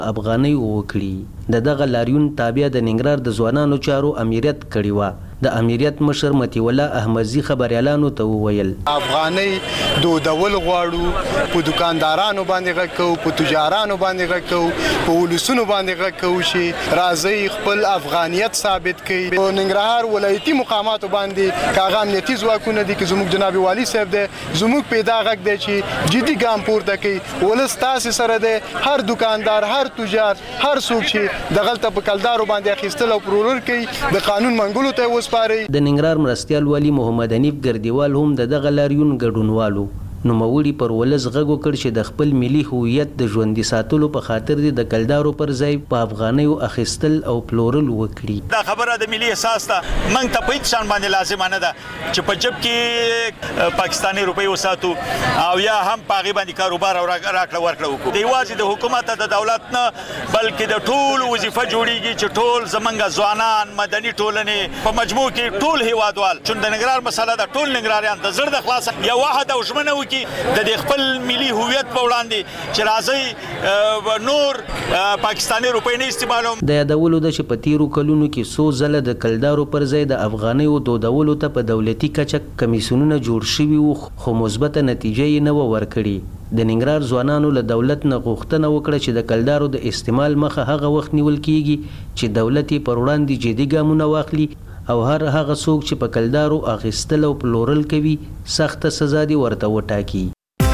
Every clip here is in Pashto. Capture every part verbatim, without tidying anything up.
افغانۍ وکړي. د دغه لاریون تابع د ننګرهار د ځوانانو چارو امریت کړی و. د امریت مشر متی الله احمدزي خبريالانو ته وویل افغانۍ دودول غواړو، په دکاندارانو باندې غږ کوو، په تجارانو باندې غږ کوو، په ولسونو باندې غږ کوو چې راځي خپل افغانیت ثابت کړي. په ننګرهار ولایتي مقاماتو باندې کاغه امنیتي ځواکونه دي چې زموږ جناب والی صاحب دی زموږ پیدا غږ دی چې جدي ګام پورته کوي. ولس تاسې سره دی، هر دکاندار، هر تجار، هر څوک چې دغلته په کلدارو باندې اخیستل او پرورل کوي د قانون منګولو ته وسپاري. د ننګرهار مرستیال والی محمد حنیف ګردیوال هم د دغه لاریون ګډونوالو. نوموړي پر ولس غږ وکړ چې د خپل ملي هویت د ژوندي ساتلو په خاطر د کلدارو پر ځای په افغانیو اخیستل او پلورل وکړي. دا خبره د ملي احساس ته موږ ته په هیڅ شان باندې لازمه نه ده چې په جب کې پاکستاني روپۍ وساتو او یا هم په هغې باندې کاروبار او راکړه ورکړه وکړو. د یوازې د حکومت د دولت نه بلکې د ټول وظیفه جوړیږي چې ټول زمونږ ځوانان، مدني ټولنې په مجموع کې ټول هیوادوال چې د ننګرهار مسله ده ټول ننګرهاریان د زړه د خلاصه یو واحد او ژمنه وکړي د خپل ملي هویت په وړاندې چې راځي نور پاکستاني روپۍ نه استعمالوم. د یادولو ده چې په تیرو کلونو کې څو ځله د کلدارو پر ځای د افغانیو دودولو ته په دولتي کچه کمیسیونونه جوړ شوي وو خو مثبته نتیجه یې نه وه ورکړې. د ننګرهار ځوانانو له دولت نه غوښتنه وکړه چې د کلدارو د استعمال مخه هغه وخت نیول کیږي چې دولت یې پر وړاندې جدي ګامونه واخلي او هر هغه څوک چې په کلدارو اخیستل او پلورل کوي سخته سزا دې ورته وټاکي.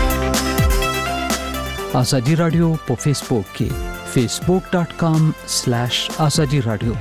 ازادي رادیو په فیسبوک کې فیسبوک ډاٹ کام سلیش ازادي رادیو.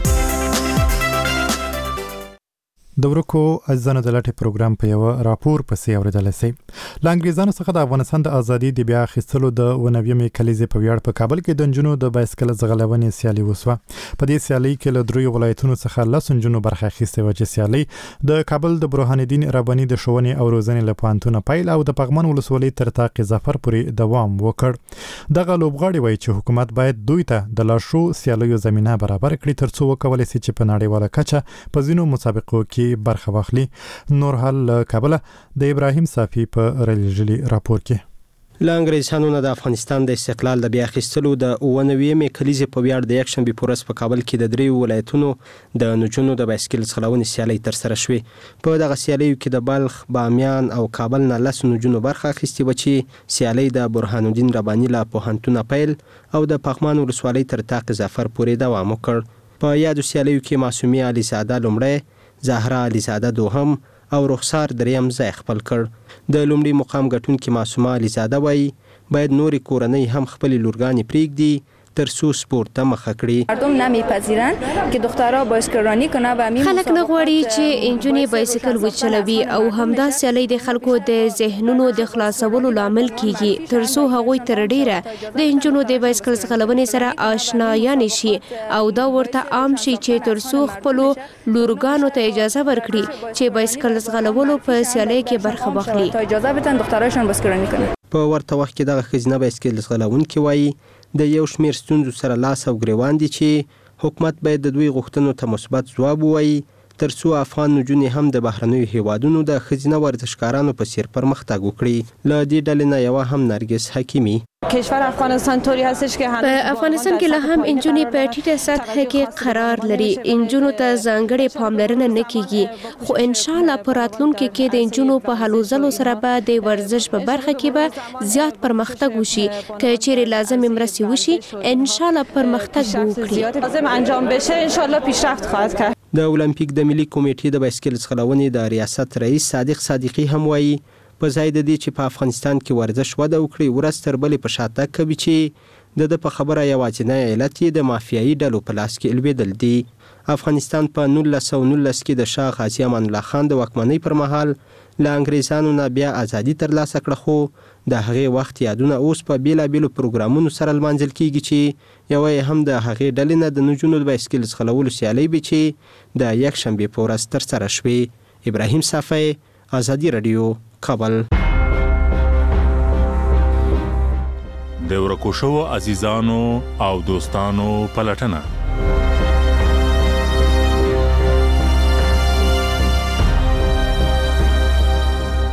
د ورکو ازانو د لټې پروګرام په یو راپور پسې اوریدل شي. له انګریزانو څخه د افغانستان د ازادي د بیا اخیستلو د ونویمې کلیزې په ویاړ په کابل کې د نجونو د بایسکل ځغلونې سیالي وسوه. په دې سیالي کې له دریو ولایتونو څخه لس نجونو برخه اخیستې وه چې سیالي د کابل د برهان الدین رباني د ښوونې او روزنې له پوهنتونه پیل او د پغمان ولسوالۍ تر طاق ظفر پورې دوام وکړ. دغه لوبغاړي وایي چې حکومت باید دوی ته د لا ښو سیالیو زمینه برابر کړي ترڅو وکولی شي چې په نړیواله کچه په ځینو مسابقو کې برخه واخلي. نور حال کابل د ابراهیم صافی په رلیجلی راپور کې. له انګریزانو نه د افغانستان د استقلال د بیا اخیستلو د اووه نوېمې کلیزې په ویاړ د یکشنبې په ورځ په کابل کې د دریو ولایتونو د نجونو د بایسکل ځغلونې سیالۍ ترسره شوې. په دغه سیالیو کې د بلخ، بامیان او کابل نه لس نجونو برخه اخیستې وه چې سیالۍ د برهان الدین رباني له پوهنتونه پیل او د پغمان ولسوالۍ تر طاق ظفر پورې دوام وکړ. په یادو سیالیو کې معصومې علیزاده لومړی، زهرا علیزاده دوهم او رخسار دریم ځای خپل کړ. د لومړي مقام ګټونکي معصومه علیزاده وایي باید نورې کورنۍ هم خپلې لورګانې پرېږدي ترڅو سپورت ته مخه کړي. مردم نمیپذیرن که دخترها بایسکل رانی کنه و می خلک نه غواړي چې انجونې بایسکل وچلوي او همدا سیالۍ د خلکو د ذهنونو د خلاصولو لامل کیږي ترڅو هغوی تر ډیره د انجونو د بایسکل ځغلونې سره آشنایان شي او دا ورته عام شي چې ترڅو خپل لورګانو ته اجازه ورکړي چې بایسکل ځغلولو په سیالۍ کې برخه واخلي. اجازه بدن دخترایشان بایسکل رانی کنه. په ورته وخت کې دغه ښځینه بایسکل ځغلونکي وایي د یو شمیر ستونزو سره لاس او ګریوان دي چې حکومت باید د دوی غوښتنو ته مثبت ځواب ووایي ترڅو افغان نجونې هم د بهرنیو هیوادونو د ښځینه ورزشکارانو په څیر پرمختګ وکړي. له دې ډلې نه یوه هم نرګس حکیمي. کشور افغانستان طوری هستش که په افغانستان کې له هم انجونې په ټیټه سطح کې قرار لري. انجونو ته ځانګړې پاملرنه نه کیږي خو ان شاء الله په راتلونکي کې د انجونو په هلو ځلو سره به د ورزش په برخه کې به زیات پرمختګ وشي. که چیرې لازم مرستې وشي ان شاء الله پرمختګ وکړي. لازم انجام بشه ان شاء الله پیشرفت خواهد کرد. د اولمپیک د ملي کمیټې د بایسکل ځغلونې د ریاست رئیس صادق صادقي هم وایي په ځای د دې چې په افغانستان کې ورزش وده وکړي ورځ تر بلې په شاتګ کوي چې د ده په خبره یوازینی علت یې د مافیایي ډلو په لاس کې لوېدل دي. افغانستان په نولس سوه نولس کې د شاه غازي امان الله خان د واکمنۍ پر مهال له انګریزانو نه بیا ازادي ترلاسه کړه خو د هغې وخت یادونه اوس په بیلابیلو پروګرامونو سره لمانځل کیږي چې یوه یې هم د هغې ډلې نه د نجونو د بایسکل ځغلولو سیالۍ وي چې د یکشنبې په ورځ ترسره شوې. ابراهیم صافی، ازادي رادیو، کابل. د ورکو شوو عزیزانو او دوستانو پلټنه.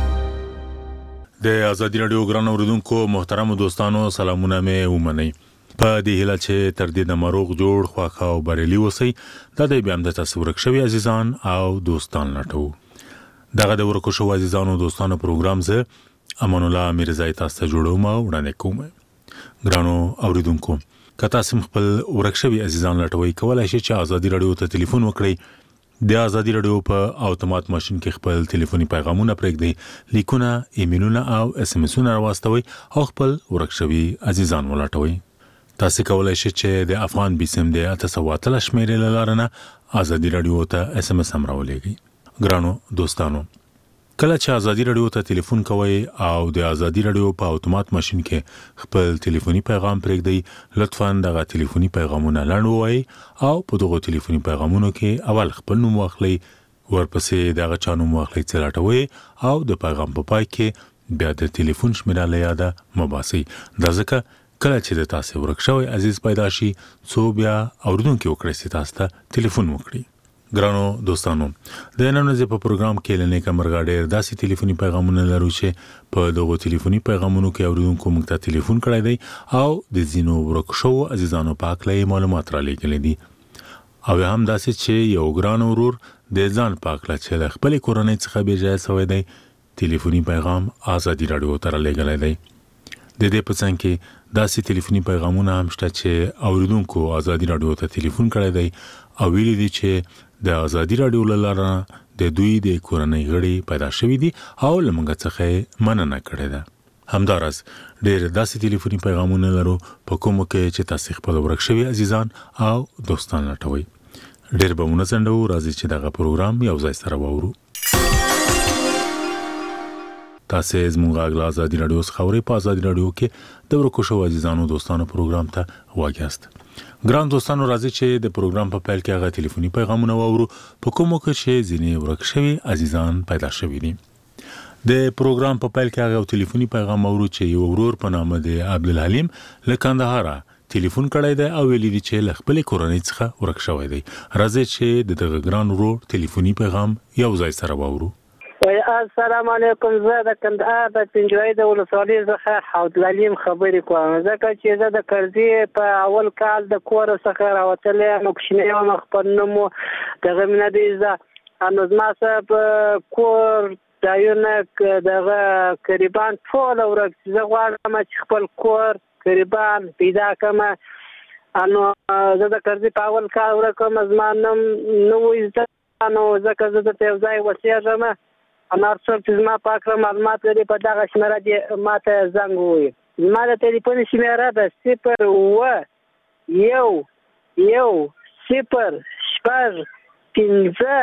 د ازادي رادیو ګران اوریدونکو محترم دوستانو سلامونه مې ومنئ. په دې هیله چې تر دې د مروغ جوړ خواخا او بریلی وسی د دې بیا د تاسو ورکشوي عزیزان او دوستان لټو دغه د ورکو شو عزیزانو دوستانو پروګرام زه امان الله میرزای تاسو ته جوړوم او وړاندې کوم ګرانو اوریدونکو کته سم خپل ورکشوي عزیزان لټوي کولای شي چې ازادي رادیو ته ټلیفون وکړي د ازادي رادیو په اتومات ماشين کې خپل ټلیفوني پیغامونه پرېږدي لیکونه ایمیلونه او اس ام اسونه راوستوي او خپل ورکشوي عزیزان ولټوي تاسو کولای شئ چې د افغان بیسم د تاسو واتل شمیرې لارنه ازادي رادیو ته اس ام اس هم راولېږي ګرانو دوستانو کله چې ازادي رادیو ته ټلیفون کوئ او د ازادي رادیو په اتومات ماشين کې خپل ټلیفوني پیغام پرېږدئ لطفاً دغه ټلیفوني پیغامونه لنډ ووایئ او په دغه ټلیفوني پیغامونو کې اول خپل نوم واخلئ ورپسې دغه چا نوم واخلئ چې راټوئ او د پیغام په پای کې بیا د ټلیفون شمیره له یاده مباسئ دا ځکه کله چې د تاسو ورکشوي عزیز پیدا شي څو بیا اوردونکو وکړي چې تاسو ته ټلیفون وکړي ګرانو دوستانو د نن ورځې په پروګرام کې لنې کمرګا ډېر داسې ټلیفوني پیغامونه لرو چې په دغه ټلیفوني پیغامونو کې اوریدونکو موږ ته ټلیفون کړی دی او د زینو ورکشو عزیزانو پاک لای معلومات را لېږلي دي او هم داسې چې یو ګران ورور د ځان پاک لا چې خپل کورنۍ څخه به ځای سوی دی ټلیفوني پیغام ازادي رادیو ته را لېږلی دی د دې په څنګ کې داسې ټلیفوني پیغامونه هم شته چې اوریدونکو ازادي رادیو ته ټلیفون کړی دی او ویلي دي چې د ازادي رادیو لاره د دوی د کورنۍ غړي پیدا شوی دي او لمنګ څخه مننه کړې ده همدارس ډېر داسې ټلیفوني پیغامونه لرو په کوم کې چې تاسو خپل ورکشوي عزیزان او دوستان لټوي ډېر به مونږ څنډو راځي چې دغه پروګرام یو ځای سره وورو تاسو زموږ غلا ازادي رادیو خبرې په ازادي رادیو کې د ورکشو عزیزانو دوستانو پروګرام ته واګیاست ګران دوستانو راځي چې د پروګرام په پیل کې هغه ټلیفوني پیغامونه وورو په کومو کې چې ځینې ورکشوي عزیزان پیدا شوي دي د پروګرام په پیل کې هغه ټلیفوني پیغام وورو چې یو ورور په نامه دی عبدالحلیم له کندهار ټلیفون کړی دی او ویلي دي چې خپل کورنۍ څخه ورکشوي دی راځي چې دغه ګران ورور ټلیفوني پیغام یو ځای سره وورو السلام علیکم زه د کندهار د پنجوای د ولسوالۍ څخه عبدالحلیم خبرې کوم ځکه چې زه د کرزي په اول کال د کور څخه راوتلې نو کوچنی وم خپل نوم دغه مینه دی زه انو زما صاحب کور دایونه دغه قریبان ټول ورک زه غواړم چې خپل کور قریبان پیدا کړم انو زه د کرزي په اول کال ورکوم زما نوم نو زه نو ځکه زه د یو ځای وسیږم انار څوک چې زما پاکره معلومات لري په دغه شمیره دې ماته زنګ ووایي زما د ټلیفون شمیره ده صفر اووه یو یو صفر شپږ پنځه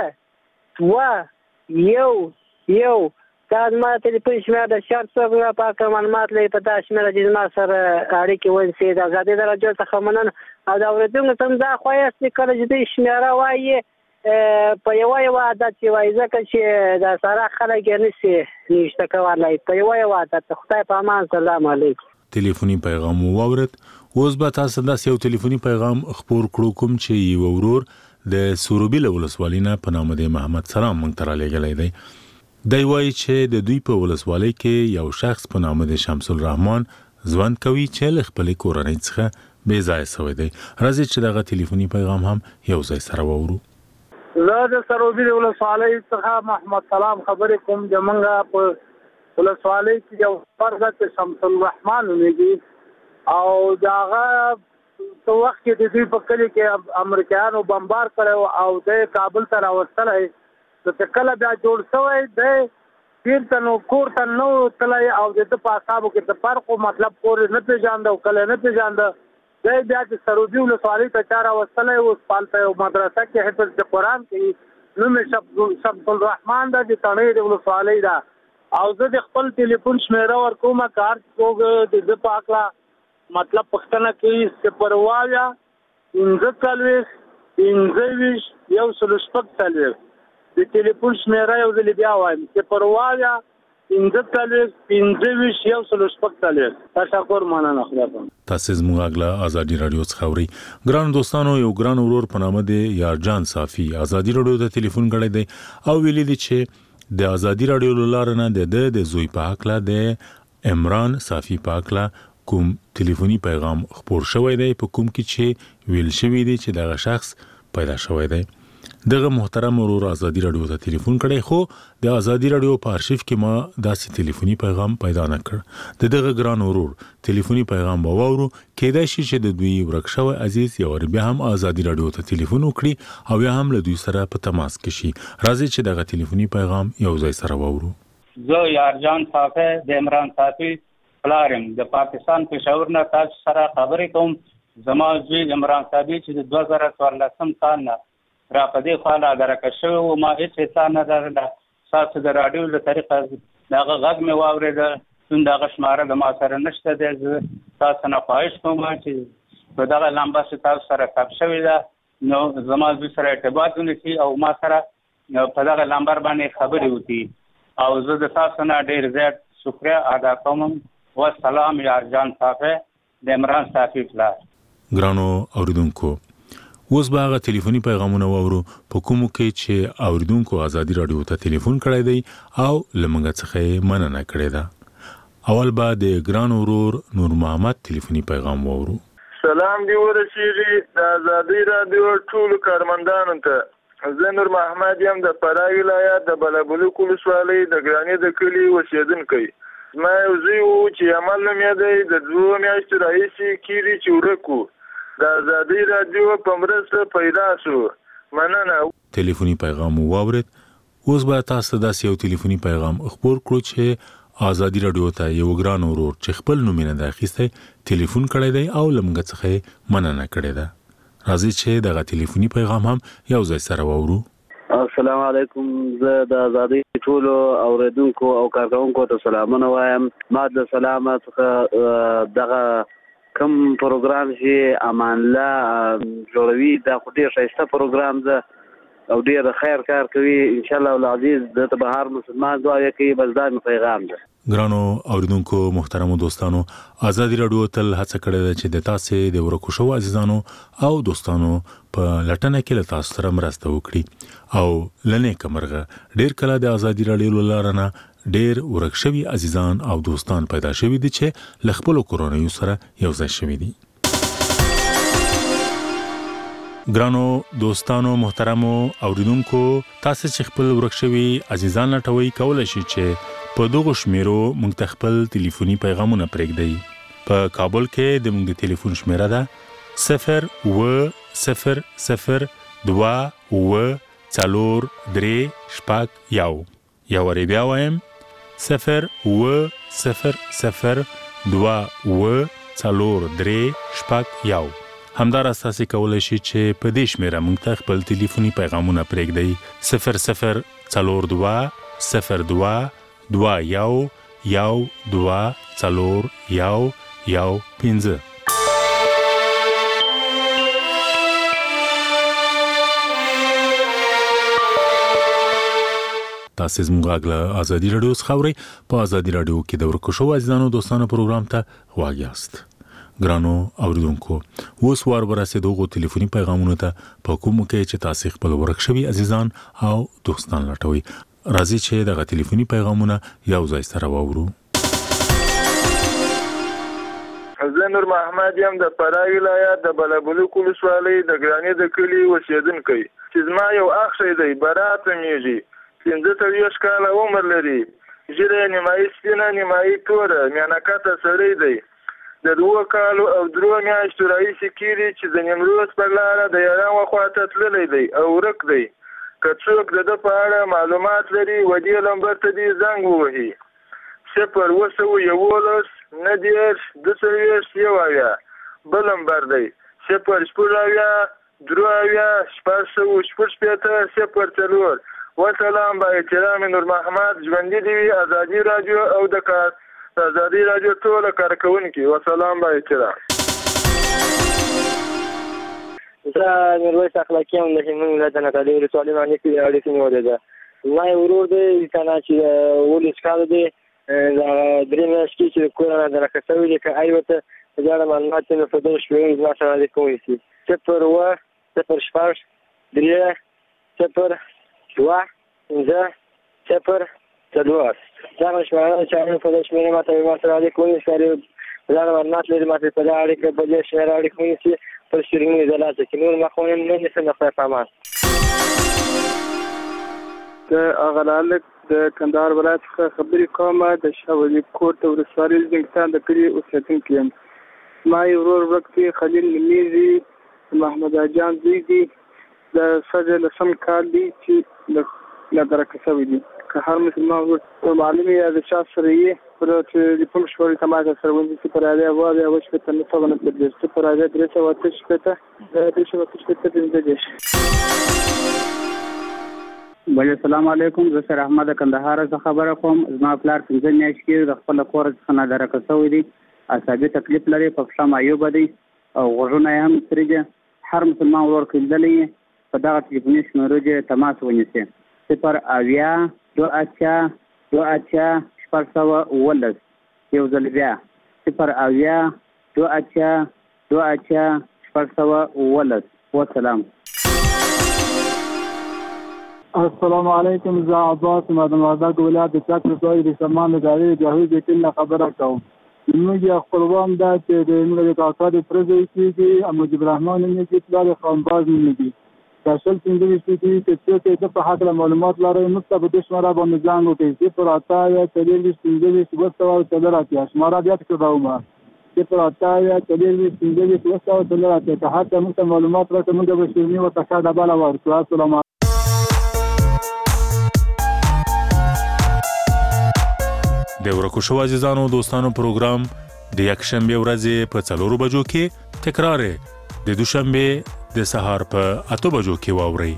دوه یو یو دا زما د ټلیفون شمیره ده شر څوک زما پاکره معلومات لري په دغه شمیره دې زما سره اړیکې ونیسي د ازادي رادیو څخه مننه او د اورېدونکو ته هم دا خوښ دی کله چې دوی شمیره وایي په یو یو عادت چې وایي ځکه چې د سره خلک یې نشي نشته کولی په یو یو عادت خدای په امان سلام علیکم ټلیفوني پیغام واورید اوس به تاسو داسې یو ټلیفوني پیغام خبر کړو کوم چې یو ورور د سروبي ولسوالۍ نه په نامه دی محمد سلام مونږ ته رالیږلی دی دی وایي چې د دوی په ولسوالۍ کې یو شخص په نامه دی شمس الرحمن ژوند کوي چې له خپلې کورنۍ څخه بې ځایه سوی دی راځئ چې دغه ټلیفوني پیغام هم یو ځای سره واورو زه د سروبي ولسوالۍ څخه محمد سلام خبرې کوم چې موږ په ولسوالۍ کې یو فرد چې شمس الرحمن نومیږي او د هغه په وخت کې د دوی په کلي کې امریکایانو بمبار کړی او د کابل ته راوستلی چې کله بیا جوړ شوی دی بیرته نو کور ته نه تللی او د ده په اعصابو کې د فرق مطلب کور نه پېژانده او کلی نه پېژانده دی بیا د سروبي ولسوالۍ ته چا راوستلی اوس پالته یو مدرسه کې حفظ د قرآن کوي نوم یې شمس الرحمن ده د تڼۍ د ولسوالۍ ده او زه د خپل ټلیفون شمیره ورکوم که هر څوک د ده په هکله مطلب پوښتنه کوي صفر اووه پنځه څلوېښت پنځه ویشت یو سل شپږ څلوېښت د ټلیفون شمیره یو ځلې بیا وایم صفر اووه پنځه څلوېښت پنځه ویشت یو سل شپږ څلوېښت تشکر مننه خدای پاک تاسو زموږ اغلا ازادي رادیو څخه اورئ ګران دوستانو یو ګران ورور په نامه دی یارجان صافي ازادي رادیو ته ټلیفون کړی دی او ویلي دی چې د ازادي رادیو لاره نه د د زوی په حق لا د عمران صافي په حق لا کوم ټلیفوني پیغام خپور شوی دی په کوم کې چې ویل شوی دی چې دغه شخص پیدا شوی دی. دغه محترم ورور ازادي رادیو ته ټلیفون کړی خو د ازادي رادیو په ارشیف کې ما داسې ټلیفوني پیغام پیدا نه کړ. د دغه ګران ورور ټلیفوني پیغام باورو کېدای شي چې د دوی ورک شوی عزیز یو بیا هم ازادي رادیو ته ټلیفون وکړي او یا هم له دوی سره په تماس کې شي. راځي چې دغه ټلیفوني پیغام یو ځای سره واورو. زه یارجان صافی د عمران صافی پلارم د پاکستان پېښور نه تاسو سره خبرې کوم. زما زوی عمران صافی چې د دوه زره څوارلسم کال نه را په دې خوا لا درکه شوی و، ما هېڅ اطلاع نه لرله. ستاسو د راډیو له طریقه د هغه غږ مې واورېده، کوم د هغه شماره د ما سره نشته دی. زه تاسو نه خواهش کوم چې په دغه لمبه چې تاسو سره ثبت شوې ده نو زما زوی سره ارتباط ونیسي او ما سره په دغه لمبر باندې خبرې وکړي او زه د تاسو نه ډېر زیات شکریه ادا کوم. والسلام یارجان صافی د عمران صافی پلار. ګرانو اوریدونکو، اوس به هغه ټلیفوني پیغامونه واورو په کومو کې چې اوریدونکو ازادي رادیو ته ټلیفون کړی دی او له موږ څخه یې مننه کړې ده. اول به د ګران ورور نور محمد ټلیفوني پیغام واورو. سلام دی ورسیږي د ازادي رادیو ټولو کارمندانو ته. زه نور محمد یم د فراه ولایت د بلبلک ولسوالۍ د ګرانې د کلي اوسېدونکی. زما یو زوی و چې عمل نوم یې دی د دوه میاشتو راهیسې کیږي چې ورک و. د ازادي رادیو په مرسته پیدا شو. مننه. ټلیفوني پیغام واورید. اوس به تاسو داسې یو ټلیفوني پیغام خپور کړو چې ازادي رادیو ته یو ګران ورور چې خپل نوم نه اخیستی ټلیفون کړی دی او لمغه څخه مننه کړې ده. راځي چې دغه ټلیفوني پیغام هم یو ځای سره واورو. السلام علیکم. زه د ازادي ټولو اوریدونکو او کارکونکو ته سلامونه وایم. ما د سلام څخه دغه کوم پروګرام چې امان الله جوړوي دا خو ډېر ښایسته پروګرام ده او ډېر خیر کار کوي. انشاءالله العزیز د ته به هر مسلمان دعا کوي. بس دا مې پیغام ده. ګرانو اوریدونکو محترمو دوستانو، ازادي رادیو تل هڅه کړې ده چې د تاسو د ورکو شو عزیزانو او دوستانو په لټنه کې له تاسو سره مرسته وکړي او لنه کمرغه ډېر کله د ازادي رادیو لارنه ډېر ورک شوي عزیزان او دوستان پیدا شوي دي چې له خپلو کورنیو سره یو ځای شوي دي. ګرانو دوستانو محترمو اوریدونکو، تاسو چې خپل ورک شوي عزیزان لټوي کولای شئ چې په دغه شمیرو موږ ته خپل ټلیفوني پیغامونه پرېږدئ. په کابل کې د موږ د ټلیفون شمیره ده صفر اوه صفر صفر دوه اوه څلور درې شپږ یو. یا وری بیا وایم صفر اوه صفر صفر دوه اوه څلور درې شپږ یو. همدارس تاسو کولای شئ چې په دې شمیره موږ ته خپل ټلیفوني پیغامونه پرېږدئ. صفر صفر څلور دوه صفر دوه دوه یو یو دوه څلور یو یو پنځه. تاسو زموږ غږ ازادي رادیو څخه اورئ. په ازادي رادیو کې د ورکو شو عزیزانو دوستانو پروګرام ته غواړئ یاست. ګرانو اوریدونکو، اوس وار ورسېدو غو ټلیفوني پیغامونو ته په کومو کې چې تاسو خپل ورک شوي عزیزان او دوستان لټوي. راځي چې دغه ټلیفوني پیغامونه یو ځای سره واورو. زه نور محمد یم د فراه ولایت د بلبلک ولسوالۍ د ګرانې د کلي اوسېدونکی. چې زما یو اخ شی دی برات میږي، پنځه څلوېښت کاله عمر لري، ږیره نیمایي سپینه نیمایي توره، میانکته سړی دی. د دوه کالو او درو میاشتو راهیسې کېږي چې د نیمروز پر لاره د یاران خواته تللی دی او ورک دی. که څوک د ده په اړه معلومات لري و دې نمبر ته دې زنګ ووهي. صفر اوه سوه یولس نهه دېرش دوه څلوېښت یو اویا. بل نمبر دی صفر شپږ اویا درې اویا شپږ سوه شپږ شپېته صفر څلور. وسلام. با احترام نور محمد. ژوندي دې وي ازادي رادیو او د کار ازادي رادیو ټول کارکونکي. وسلام. با احترام. زه میرویس اخلاقي یم د هلمند ولایت د نادعلي ولسوالۍ باندې کې اړیکې نیولې ده. زما یو ورور دی که نه چې اوولس کاله دی، درې میاشتې چې د کور نه درکه شوی دی. که ای ورته په دې اړه معلومات وي نو په دغه شمېرو زما سره اړیکه ونیسي. صفر اوه صفر شپږ درې صفر دوه پنځه صفر څلور. دغه شمېره چې هغه په دې شمېرې ما ته ما سره اړیکه ونیسي دا معلومات لري ماته په دا اړیکه په دې شهر اړیکه ونیسي پر شیرینې ځلاته کې نور مخاونین نه نشي نه فهمان د اغلالک د کندهار ولایت څخه خبرې کوم د شاولي کوټ ولسوالۍ زنګستان د کلي اوسېدونکی یم. ما یو ورور وکړي خلیل نمیزي محمد اجان زوی دی د سجل لسم کال دی چې لا درکه شوی دی که هر مسلمان ورته معلومه یا د چا سره یې پر د کوم شوري تماس سره ونی چې پر اړه و او وش په تنه څو نه پدې چې پر اړه درته وته شپته د دې شو وته شپته د دې بله السلام علیکم زه سره احمد کندهار څخه خبره کوم. زما پلار پنځه میاشتې کې د خپل کور څخه نه درکه شوی دی، اعصابي تکلیف لري، په پښه معیوبه دی او غوږونه یې هم سریږي. هر مسلمان ورور کېدلی په دغه ټلیفوني شمېرو کې تماس ونیسي صفر اویا دوه اتیا دوه اتیا شپږ سوه اوولس. یو ځل بیا صفر اویا دوه اتیا دوه اتیا شپږ سوه اوولس. والسلام. السلام علیکم. زه عباس مدن وردګ ولایت د چک ولسوالۍ د سلمان ادارې جهوي بیتل نه خبره کوم. موږ یو خپلوان دا چې د موږ د کاکا د پرځې کېږي مجيب الرحمن نومېږي، پلار یې خانباز نومېږي. دا شل پنځه ویشت کېږي چې څوک یې د په هکله معلومات لرئ موږ ته په دې شماره باندې زنګ وکړئ صفر اته یا څلور ویشت پنځه ویشت اوه سوه څلور اتیا. شماره بیا تکرارومه صفر اته یا څلور ویشت پنځه ویشت اوه سوه څلور اتیا. که هر څه موږ ته معلومات راکړئ موږ به شیریني ورته ښه ډبله ورکړو. السلام علیکم. د ورکو شو عزیزانو دوستانو پروګرام د یکشنبه ورځې په څلورو بجو کې تکرار د دوشنبه د سهار په اته بجو کې واوري.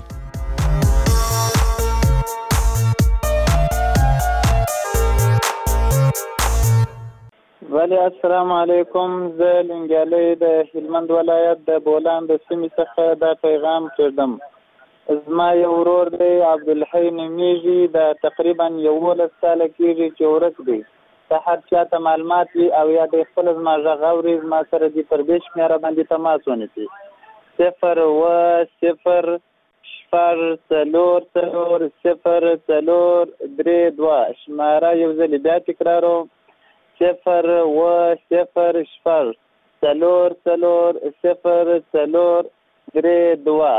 ولی السلام علیکم. زه لنګیالۍ د هلمند ولایت د بولان د سیمې څخه دا پیغام کړم. زما یو ورور دی عبدالحی نومېږي، د تقریبا یولس کاله کېږي چې ورک دی. که هر چا ته معلومات وي او یا د خپل زما غږ اوري زما سره دې پر دې شمېره باندې تماس ونیسي صفر اوه صفر شپږ څلور څلور صفر څلور درې دوه. شماره یو ځل بیا تکراروم صفر اوه صفر شپږ څلور څلور صفر څلور درې دوه.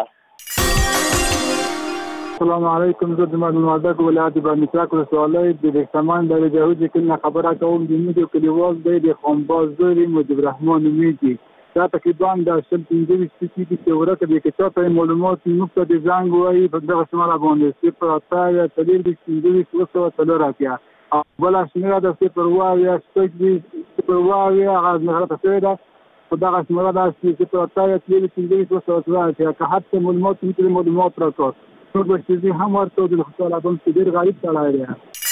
السلام علیکم. زه د مدن وردګ ولایت د چک ولسوالۍ د سلمان ادارې جهوي بیتل نه خبره کوم. د موږ یو کلیوال دی د خانباز زوی مجيب الرحمن نومېږي. دا تقریبا د شل پنځه ویشت کېږي چې ورک دی. که چا ته معلومات وي موږ ته د زنګ ووایي په دغه شماره باندې صفر اته یا څلور ویشت پنځه ویشت اوه سوه څلور اتیا. او بله شمېره ده صفر اوه اویا شپږ ویشت صفر اوه اویا هغه غلطه شوې ده په دغه شماره ده صفر اته یا څلور ویشت پنځه ویشت اوه سوه څلور اتیا. که هر څه معلومات موږ ته معلومات راکړه نور به شیزي هم ورته د خوشحال ادم چې ډېر غریب سړی دی.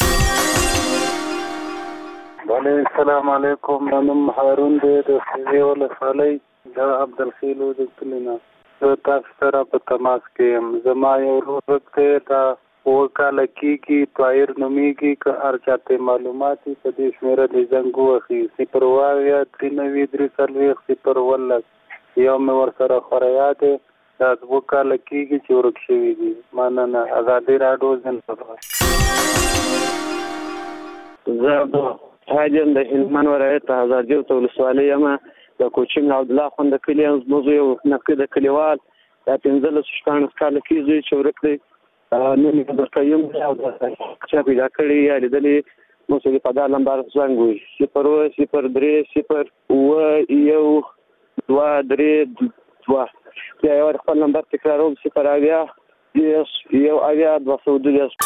بله السلام علیکم. نوم هارون دی د سیزي ولسوالۍ د عبدالخیل د کلي نه. زه تاسو سره په تماس کې یم. زما یو ورور دی دا اووه کاله کېږي طاهر نومېږي. که هر چا ته معلومات وي په دې شمېره دې زنګ ووهي صفر اوه اویا درې نوي درې څلوېښت صفر اوولس. یو مې ورسره خوریا دی دا دوه کاله کېږي چې ورک شوي دي. مننه. ازادي راډیو زنده‌باد. زه حاجم د هلمند ولایت هزارجو ولسوالۍ یم. د کوچنګ عبدالله خان د کلي یم. زموږ یو نقي د کلیوال دا پنځلس شپاړس کاله کېږي چې ورک دی. نوم یې درته یم او چا پیدا کړي یا لیدلي موږ ته په دا نمبر زنګ ووهي صفر اوه صفر درې صفر اوه یو دوه درې دوه. بیا یو خپل نمبر تکراروم صفر اویا دېرش یو اویا دوه سوه دوه دېرش.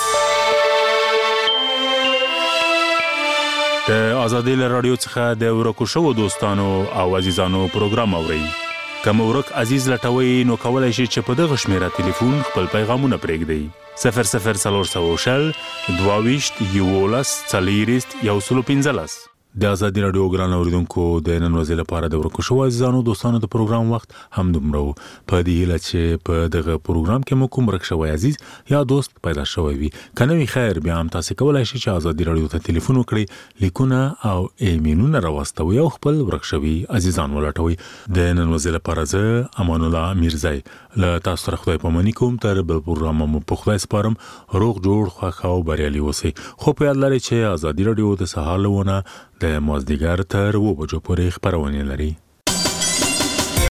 د ازادي رادیو څخه د ورکو شوو دوستانو او عزیزانو پروګرام اورئ. که مو ورک عزیز لټوئ نو کولی شئ چې په دغه شمېره تلیفون خپل پیغامونه پرېږدئ صفر صفر څلور سوه شل دوه ویشت یولس څلېرویشت یو سل پنځلس. د ازادي رادیو ګران اوریدونکو د نن ورځې لپاره د ورکو شوو عزیزانو دوستانو د پروګرام وخت هم دومره و. په دې هیله چې په دغه پروګرام کې مو کوم ورک شوی عزیز یا دوست پیدا شوی وي که نه وي خیر بیا هم تاسې کولی شئ چې ازادي رادیو ته تلیفون وکړئ لیکونه او ایمیلونه راواستوئ او خپل ورک شوي عزیزان ولټوئ. د نن ورځې لپاره زه امان الله میرزی له تاسو سره خدای پاماني کوم. تر بل پروګرام مو په خدای سپارم. روغ جوړ خوښ او بریالي اوسئ. خو په یاد لرئ چې ازادي رادیو د سهار له ونه د مازدیګر تر اوه بجو پورې خبرونه لري.